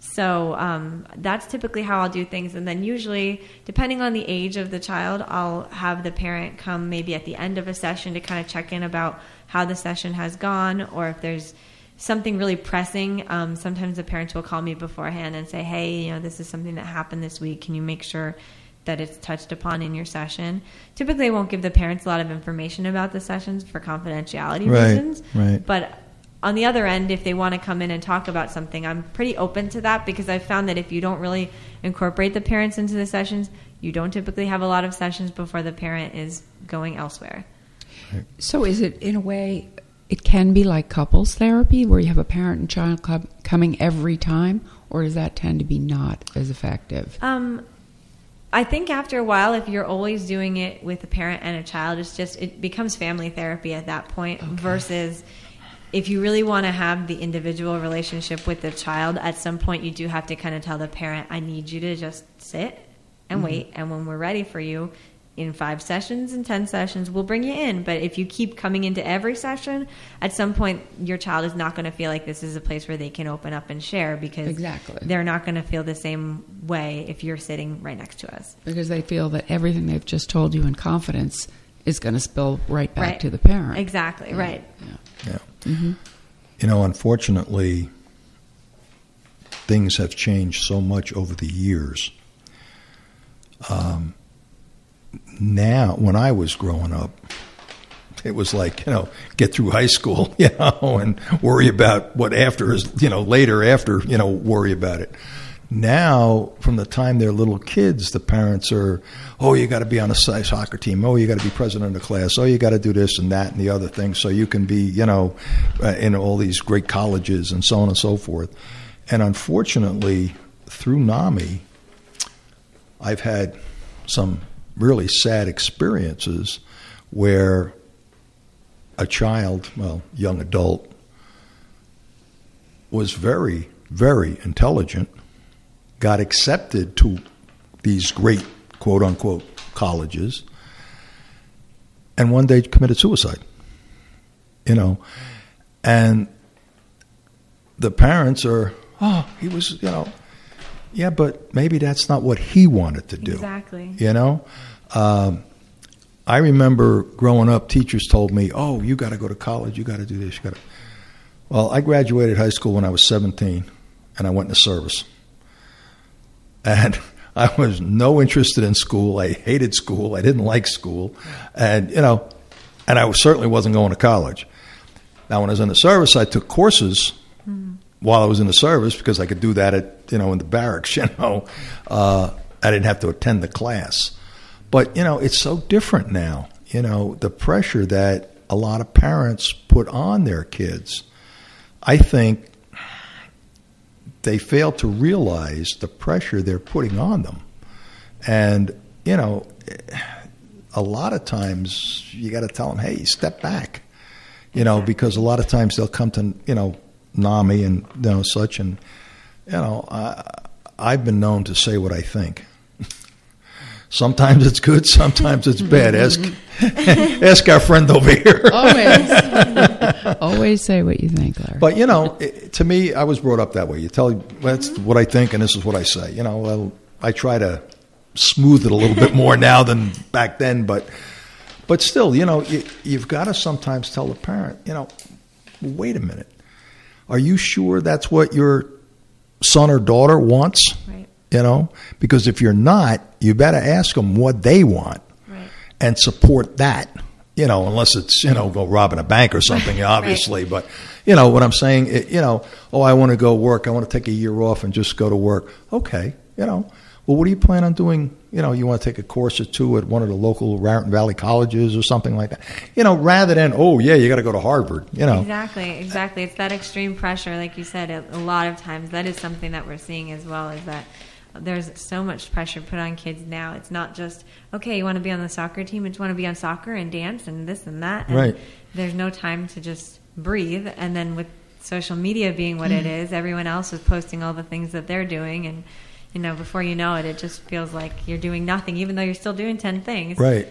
So that's typically how I'll do things. And then usually, depending on the age of the child, I'll have the parent come maybe at the end of a session to kind of check in about how the session has gone, or if there's something really pressing. Sometimes the parents will call me beforehand and say, hey, this is something that happened this week. Can you make sure that it's touched upon in your session? Typically, I won't give the parents a lot of information about the sessions for confidentiality reasons. Right. But on the other end, if they want to come in and talk about something, I'm pretty open to that, because I've found that if you don't really incorporate the parents into the sessions, you don't typically have a lot of sessions before the parent is going elsewhere. So is it, in a way, it can be like couples therapy where you have a parent and child coming every time, or does that tend to be not as effective? I think after a while, if you're always doing it with a parent and a child, it becomes family therapy at that point, versus if you really want to have the individual relationship with the child, at some point you do have to kind of tell the parent, I need you to just sit and wait. And when we're ready for you in 5 sessions and 10 sessions, we'll bring you in. But if you keep coming into every session, at some point your child is not going to feel like this is a place where they can open up and share, because they're not going to feel the same way if you're sitting right next to us. Because they feel that everything they've just told you in confidence is going to spill right back to the parent. Exactly, right. Yeah. Unfortunately, things have changed so much over the years. Now, when I was growing up, it was like, get through high school, and worry about what after is, later after, worry about it. Now, from the time they're little kids, the parents are, you got to be on a soccer team. You got to be president of the class. You got to do this and that and the other thing so you can be, in all these great colleges and so on and so forth. And unfortunately, through NAMI, I've had some really sad experiences where a child, young adult, was very, very intelligent, got accepted to these great, quote-unquote, colleges, and one day committed suicide, And the parents are, he was, yeah, but maybe that's not what he wanted to do. Exactly. I remember growing up, teachers told me, you got to go to college, you got to do this, Well, I graduated high school when I was 17, and I went into service. And I was no interested in school. I hated school. I didn't like school. And, and I certainly wasn't going to college. Now, when I was in the service, I took courses while I was in the service because I could do that in the barracks, I didn't have to attend the class. But, it's so different now. The pressure that a lot of parents put on their kids, I think they fail to realize the pressure they're putting on them. And, a lot of times you got to tell them, hey, step back, because a lot of times they'll come to, NAMI and, such. And, I've been known to say what I think. Sometimes it's good, sometimes it's bad. Ask our friend over here. Always say what you think, Larry. But, to me, I was brought up that way. You tell, that's what I think, and this is what I say. I try to smooth it a little bit more now than back then, but still, you've got to sometimes tell the parent, wait a minute. Are you sure that's what your son or daughter wants? Right. Because if you're not, you better ask them what they want and support that, unless it's, go robbing a bank or something, obviously. Right. But, what I'm saying, I want to go work. I want to take a year off and just go to work. Okay. Well, what do you plan on doing? You want to take a course or two at one of the local Raritan Valley colleges or something like that, rather than, you got to go to Harvard, Exactly. It's that extreme pressure. Like you said, a lot of times that is something that we're seeing as well, is that there's so much pressure put on kids now. It's not just, you want to be on the soccer team, you want to be on soccer and dance and this and that. And right. There's no time to just breathe. And then with social media being what it is, everyone else is posting all the things that they're doing. And, before you know it, it just feels like you're doing nothing, even though you're still doing 10 things. Right.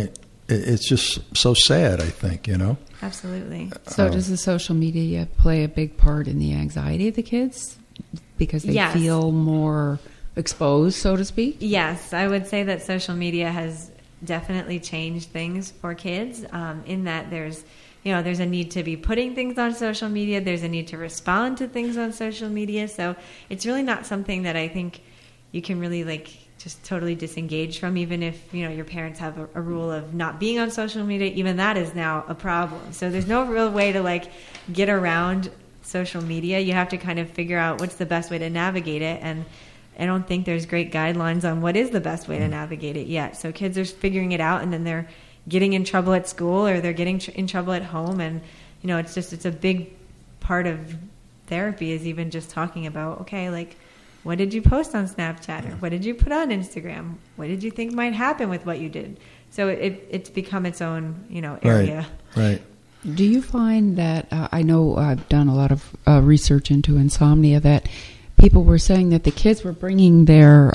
It's just so sad, I think, Absolutely. So does the social media play a big part in the anxiety of the kids? Because they feel more exposed, so to speak? Yes, I would say that social media has definitely changed things for kids, in that there's a need to be putting things on social media. There's a need to respond to things on social media. So it's really not something that I think you can really just totally disengage from, even if, your parents have a rule of not being on social media. Even that is now a problem. So there's no real way to get around social media. You have to kind of figure out what's the best way to navigate it. And I don't think there's great guidelines on what is the best way to navigate it yet. So kids are figuring it out, and then they're getting in trouble at school, or they're getting in trouble at home. And, it's a big part of therapy is even just talking about, what did you post on Snapchat? Or what did you put on Instagram? What did you think might happen with what you did? So it's become its own, area. Right. Do you find that, I know I've done a lot of research into insomnia, that people were saying that the kids were bringing their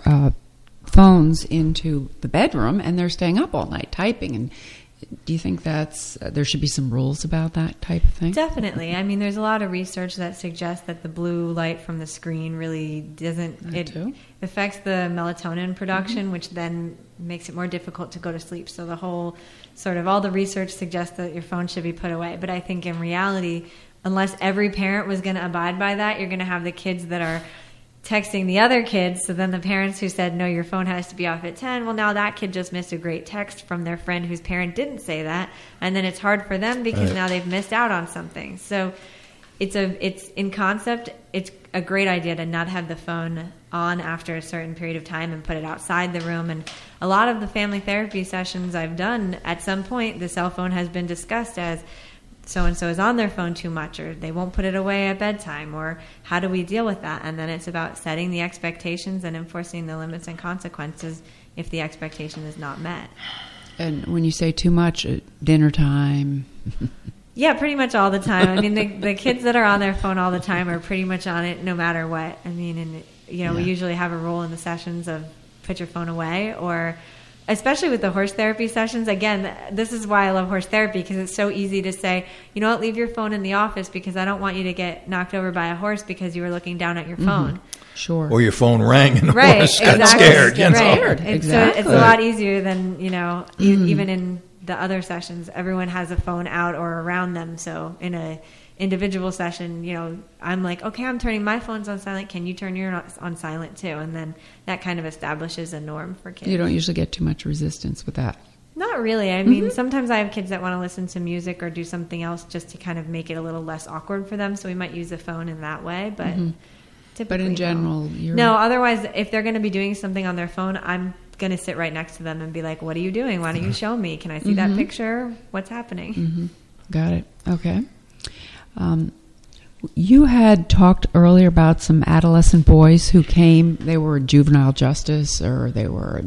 phones into the bedroom and they're staying up all night typing? And do you think there should be some rules about that type of thing? Definitely. I mean, there's a lot of research that suggests that the blue light from the screen really affects the melatonin production, which then makes it more difficult to go to sleep. So the whole all the research suggests that your phone should be put away. But I think in reality, unless every parent was going to abide by that, you're going to have the kids that are texting the other kids. So then the parents who said, no, your phone has to be off at 10. Well, now that kid just missed a great text from their friend whose parent didn't say that. And then it's hard for them because now they've missed out on something. So it's in concept, it's a great idea to not have the phone on after a certain period of time and put it outside the room. And a lot of the family therapy sessions I've done, at some point, the cell phone has been discussed as so-and-so is on their phone too much, or they won't put it away at bedtime, or how do we deal with that? And then it's about setting the expectations and enforcing the limits and consequences if the expectation is not met. And when you say too much, at dinner time... Yeah, pretty much all the time. I mean, the kids that are on their phone all the time are pretty much on it no matter what. I mean, and we usually have a rule in the sessions of put your phone away, or... Especially with the horse therapy sessions. Again, this is why I love horse therapy, because it's so easy to say, you know what, leave your phone in the office because I don't want you to get knocked over by a horse because you were looking down at your phone. Sure. Or your phone rang and the horse got scared. Right. So it's a lot easier than, even in the other sessions, everyone has a phone out or around them. So in a individual session, I'm like, okay, I'm turning my phones on silent. Can you turn yours on silent too? And then that kind of establishes a norm for kids. You don't usually get too much resistance with that. Not really. I mean, sometimes I have kids that want to listen to music or do something else just to kind of make it a little less awkward for them. So we might use the phone in that way, but typically, but in general, no. Otherwise, if they're going to be doing something on their phone, I'm going to sit right next to them and be like, what are you doing? Why don't you show me? Can I see that picture? What's happening? Got it. Okay. You had talked earlier about some adolescent boys who came. They were juvenile justice, or they were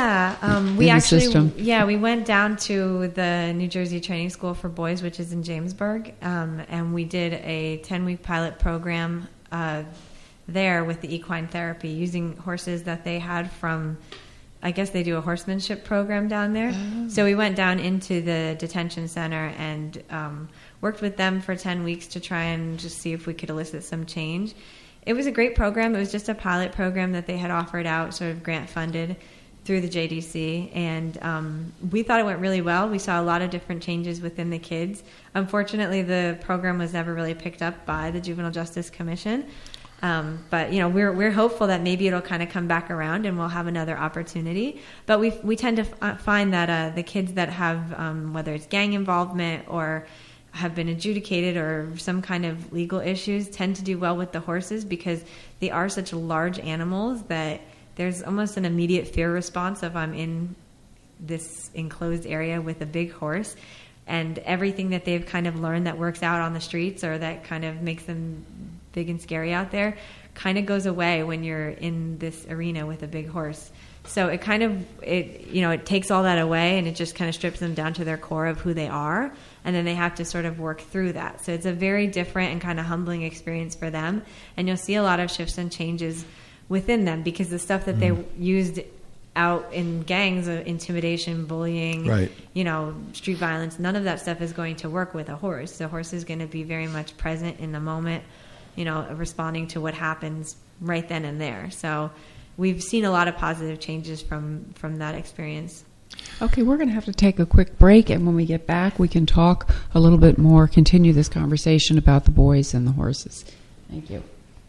we went down to the New Jersey Training School for Boys, which is in Jamesburg, and we did a 10-week pilot program there with the equine therapy using horses that they had from. I guess they do a horsemanship program down there. Oh. So we went down into the detention center and worked with them for 10 weeks to try and just see if we could elicit some change. It was a great program. It was just a pilot program that they had offered out, sort of grant funded through the JDC. And we thought it went really well. We saw a lot of different changes within the kids. Unfortunately, the program was never really picked up by the Juvenile Justice Commission. But we're hopeful that maybe it'll kind of come back around and we'll have another opportunity. But we tend to find that the kids that have whether it's gang involvement or have been adjudicated or some kind of legal issues tend to do well with the horses because they are such large animals that there's almost an immediate fear response if I'm in this enclosed area with a big horse. And everything that they've kind of learned that works out on the streets or that kind of makes them big and scary out there kind of goes away when you're in this arena with a big horse. So it kind of, it takes all that away and it just kind of strips them down to their core of who they are. And then they have to sort of work through that. So it's a very different and kind of humbling experience for them. And you'll see a lot of shifts and changes within them because the stuff that they used out in gangs of intimidation, bullying, street violence, none of that stuff is going to work with a horse. The horse is going to be very much present in the moment, responding to what happens right then and there. So we've seen a lot of positive changes from that experience. Okay, we're going to have to take a quick break, and when we get back, we can talk a little bit more, continue this conversation about the boys and the horses. Thank you.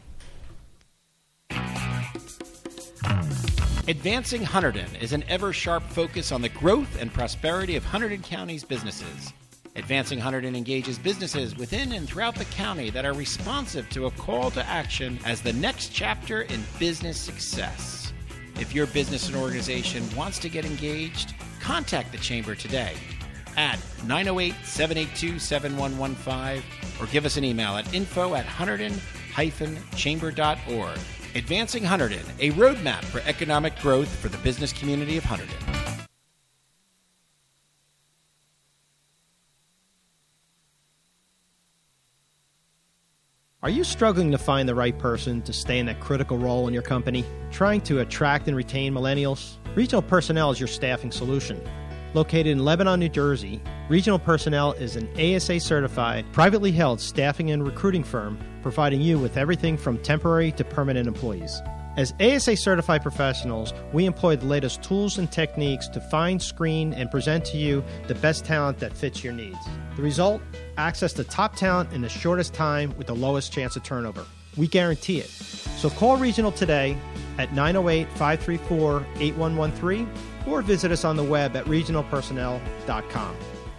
Advancing Hunterdon is an ever-sharp focus on the growth and prosperity of Hunterdon County's businesses. Advancing Hunterdon engages businesses within and throughout the county that are responsive to a call to action as the next chapter in business success. If your business and organization wants to get engaged, contact the Chamber today at 908-782-7115 or give us an email at info@hunterdon-chamber.org. Advancing Hunterdon, a roadmap for economic growth for the business community of Hunterdon. Are you struggling to find the right person to stay in that critical role in your company? Trying to attract and retain millennials? Regional Personnel is your staffing solution. Located in Lebanon, New Jersey, Regional Personnel is an ASA-certified, privately held staffing and recruiting firm providing you with everything from temporary to permanent employees. As ASA-certified professionals, we employ the latest tools and techniques to find, screen, and present to you the best talent that fits your needs. The result? Access to top talent in the shortest time with the lowest chance of turnover. We guarantee it. So call Regional today at 908-534-8113 or visit us on the web at regionalpersonnel.com.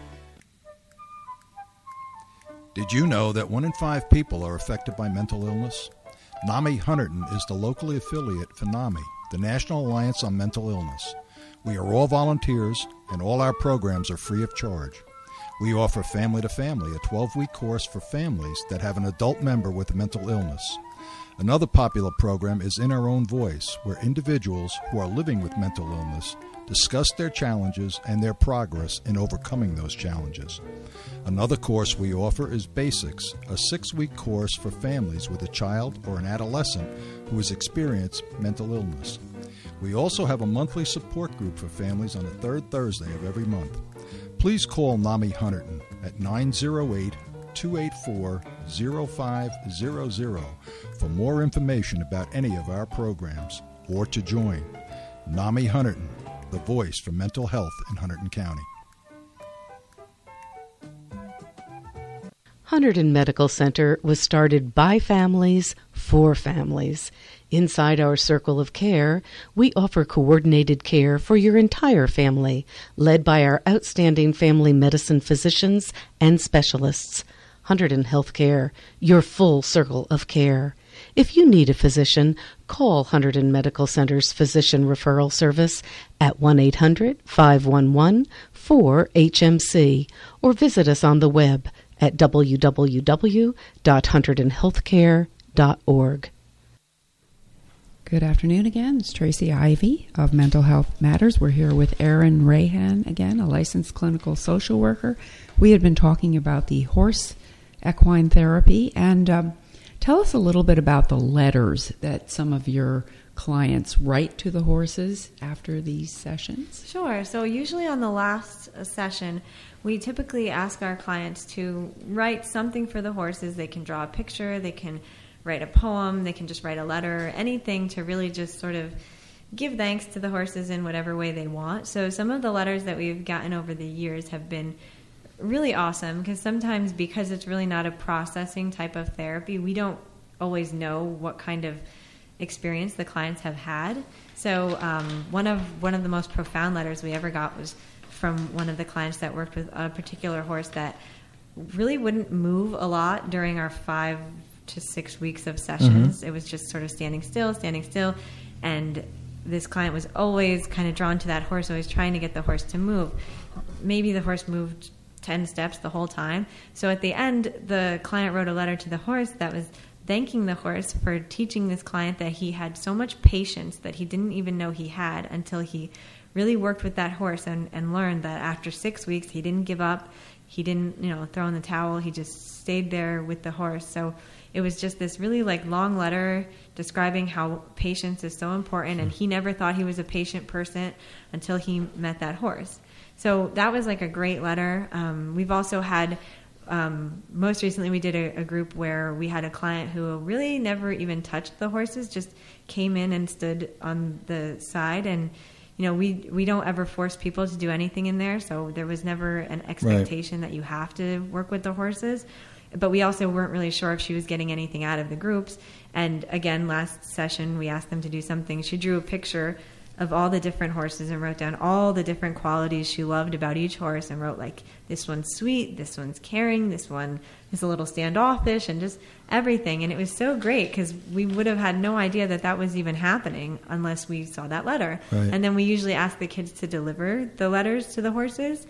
Did you know that 1 in 5 people are affected by mental illness? NAMI Hunterdon is the locally affiliate for NAMI, the National Alliance on Mental Illness. We are all volunteers, and all our programs are free of charge. We offer Family to Family, a 12-week course for families that have an adult member with a mental illness. Another popular program is In Our Own Voice, where individuals who are living with mental illness discuss their challenges and their progress in overcoming those challenges. Another course we offer is Basics, a 6-week course for families with a child or an adolescent who has experienced mental illness. We also have a monthly support group for families on the third Thursday of every month. Please call NAMI Hunterdon at 908-284-0500 for more information about any of our programs or to join. NAMI Hunterdon, the voice for mental health in Hunterdon County. Hunterdon Medical Center was started by families for families. Inside our circle of care, we offer coordinated care for your entire family, led by our outstanding family medicine physicians and specialists. Hunterdon Healthcare, your full circle of care. If you need a physician, call Hunterdon Medical Center's Physician Referral Service at 1-800-511-4HMC or visit us on the web at www.hunterdonhealthcare.org. Good afternoon again. It's Tracy Ivy of Mental Health Matters. We're here with Erin Rahan again, a licensed clinical social worker. We had been talking about the horse equine therapy, and tell us a little bit about the letters that some of your clients write to the horses after these sessions. Sure. So usually on the last session, we typically ask our clients to write something for the horses. They can draw a picture, they can write a poem, they can just write a letter, anything to really just sort of give thanks to the horses in whatever way they want. So some of the letters that we've gotten over the years have been really awesome, because sometimes, because it's really not a processing type of therapy, we don't always know what kind of experience the clients have had. So one of the most profound letters we ever got was from one of the clients that worked with a particular horse that really wouldn't move a lot during our 5 to 6 weeks of sessions. It was just sort of standing still, and this client was always kind of drawn to that horse, always trying to get the horse to move. Maybe the horse moved 10 steps the whole time. So at the end, the client wrote a letter to the horse that was thanking the horse for teaching this client that he had so much patience that he didn't even know he had until he really worked with that horse and learned that after 6 weeks, he didn't give up. He didn't, throw in the towel. He just stayed there with the horse. So it was just this really long letter describing how patience is so important, and he never thought he was a patient person until he met that horse. So that was a great letter. We've also had, most recently we did a group where we had a client who really never even touched the horses, just came in and stood on the side. And, we don't ever force people to do anything in there. So there was never an expectation that you have to work with the horses. But we also weren't really sure if she was getting anything out of the groups. And again, last session, we asked them to do something. She drew a picture of all the different horses and wrote down all the different qualities she loved about each horse, and wrote this one's sweet, this one's caring, this one is a little standoffish, and just everything. And it was so great, because we would have had no idea that was even happening unless we saw that letter. Right. And then we usually ask the kids to deliver the letters to the horses.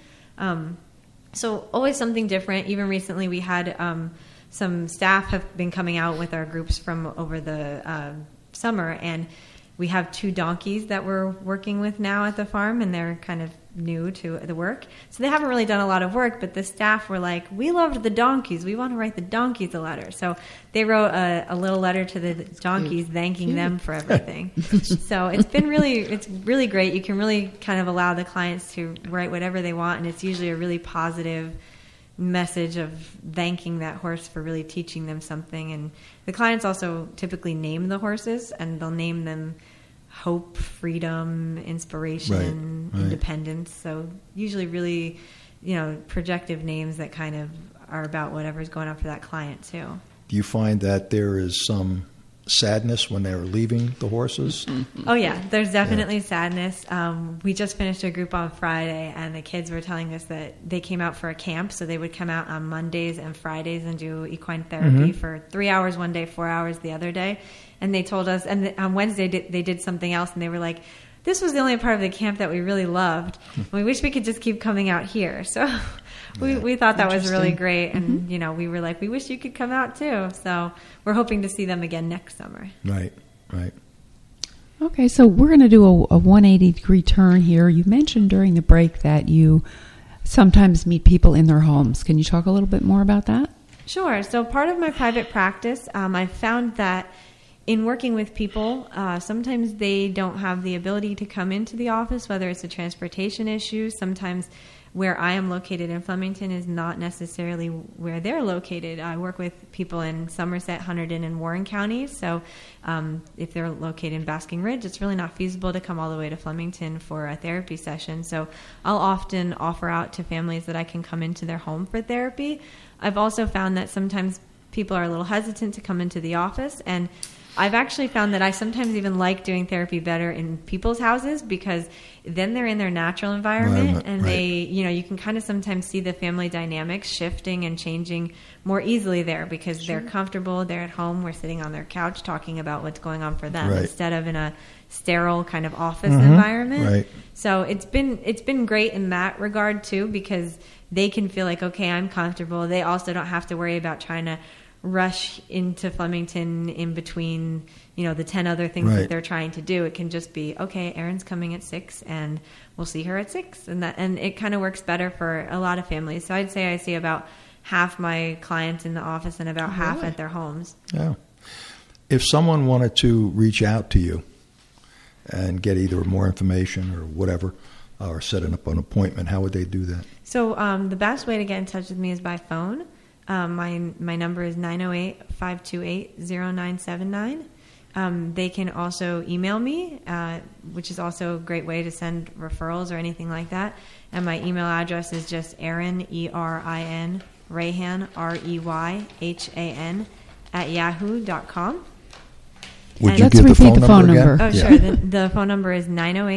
So always something different. Even recently we had some staff have been coming out with our groups from over the summer, and we have 2 donkeys that we're working with now at the farm, and they're kind of new to the work. So they haven't really done a lot of work, but the staff were like, we loved the donkeys. We want to write the donkeys a letter. So they wrote a little letter to the donkeys thanking them for everything. So it's really great. You can really kind of allow the clients to write whatever they want, and it's usually a really positive message of thanking that horse for really teaching them something. And the clients also typically name the horses, and they'll name them hope, freedom, inspiration, independence. So usually really, projective names that kind of are about whatever's going on for that client too. do you find that there is some sadness when they're leaving the horses? Oh yeah, there's definitely sadness. We just finished a group on Friday, and the kids were telling us that they came out for a camp, so they would come out on Mondays and Fridays and do equine therapy for 3 hours one day, 4 hours the other day. And they told us, and on Wednesday they did something else, and they were like, this was the only part of the camp that we really loved. We wish we could just keep coming out here. So we thought that was really great. And, we were like, we wish you could come out too. So we're hoping to see them again next summer. Right. Okay, so we're going to do a 180-degree turn here. You mentioned during the break that you sometimes meet people in their homes. Can you talk a little bit more about that? Sure. So part of my private practice, I found that in working with people, sometimes they don't have the ability to come into the office, whether it's a transportation issue. Sometimes where I am located in Flemington is not necessarily where they're located. I work with people in Somerset, Hunterdon, and Warren counties. So if they're located in Basking Ridge, it's really not feasible to come all the way to Flemington for a therapy session. So I'll often offer out to families that I can come into their home for therapy. I've also found that sometimes people are a little hesitant to come into the office, and I've actually found that I sometimes even like doing therapy better in people's houses, because then they're in their natural environment, and they, you can kind of sometimes see the family dynamics shifting and changing more easily there, because they're comfortable, they're at home, we're sitting on their couch talking about what's going on for them instead of in a sterile kind of office environment. Right. So it's been great in that regard too, because they can feel like, okay, I'm comfortable. They also don't have to worry about trying to rush into Flemington in between, the 10 other things that they're trying to do. It can just be, okay, Erin's coming at 6 and we'll see her at 6. And it kind of works better for a lot of families. So I'd say I see about half my clients in the office and about half at their homes. Yeah. If someone wanted to reach out to you and get either more information or whatever, or setting up an appointment, how would they do that? So the best way to get in touch with me is by phone. My number is 908-528-0979. They can also email me, which is also a great way to send referrals or anything like that. And my email address is just Erin, E-R-I-N, Reyhan, R-E-Y-H-A-N, @yahoo.com. Would you give the phone number again? Oh, sure. The phone number is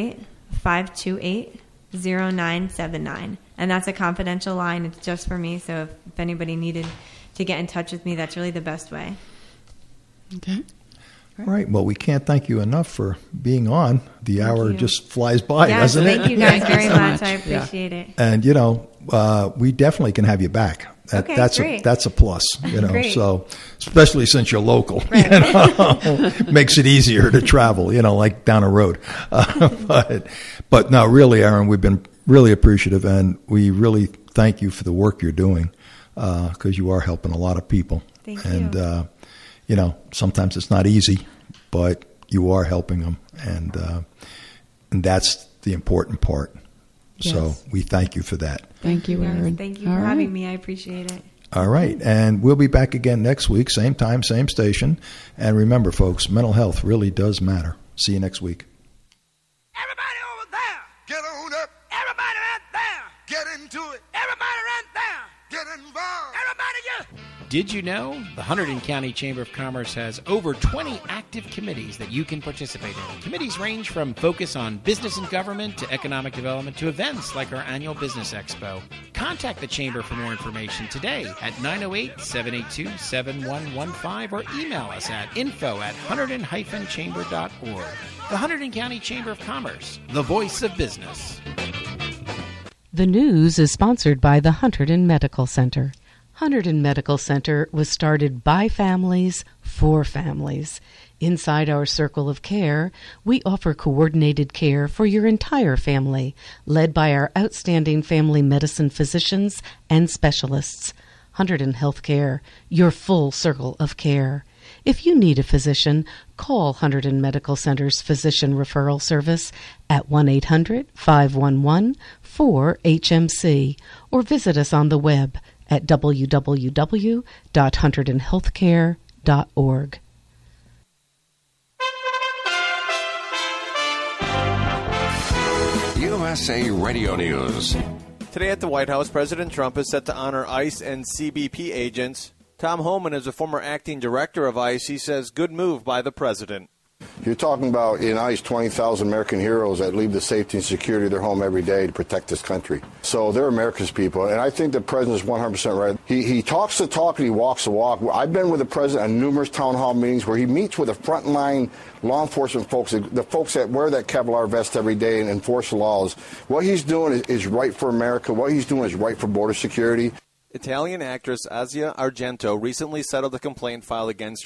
908-528-0979. And that's a confidential line. It's just for me. So if anybody needed to get in touch with me, that's really the best way. Okay. Right. Well, we can't thank you enough for being on. The hour just flies by, doesn't it? Thank you guys very much. I appreciate it. And, we definitely can have you back. That's great. That's a plus, Great. So especially since you're local, makes it easier to travel, like down a road. But no, really, Erin, we've been really appreciative, and we really thank you for the work you're doing, because you are helping a lot of people. Thank you. And, sometimes it's not easy, but you are helping them, and that's the important part. Yes. So we thank you for that. Thank you, Erin. Thank you for having me. I appreciate it. All right. And we'll be back again next week, same time, same station. And remember, folks, mental health really does matter. See you next week. Everybody over there, get on up. Everybody right there, get into it. Everybody right there, get involved. Everybody get... Did you know the Hunterdon County Chamber of Commerce has over 20 active committees that you can participate in? Committees range from focus on business and government to economic development to events like our annual Business Expo. Contact the Chamber for more information today at 908-782-7115 or email us at info@hunterdon-chamber.org. The Hunterdon County Chamber of Commerce, the voice of business. The news is sponsored by the Hunterdon Medical Center. Hunterdon Medical Center was started by families for families. Inside our circle of care, we offer coordinated care for your entire family, led by our outstanding family medicine physicians and specialists. Hunterdon Healthcare, your full circle of care. If you need a physician, call Hunterdon Medical Center's Physician Referral Service at 1-800-511-4HMC or visit us on the web at www.hunterdonhealthcare.org. USA Radio News. Today at the White House, President Trump is set to honor ICE and CBP agents Tom Homan is a former acting director of ICE. He says, good move by the president. You're talking about in ICE 20,000 American heroes that leave the safety and security of their home every day to protect this country. So they're America's people, and I think the president is 100% right. He talks the talk and he walks the walk. I've been with the president on numerous town hall meetings where he meets with the frontline law enforcement folks, the folks that wear that Kevlar vest every day and enforce the laws. What he's doing is right for America. What he's doing is right for border security. Italian actress Asia Argento recently settled a complaint filed against her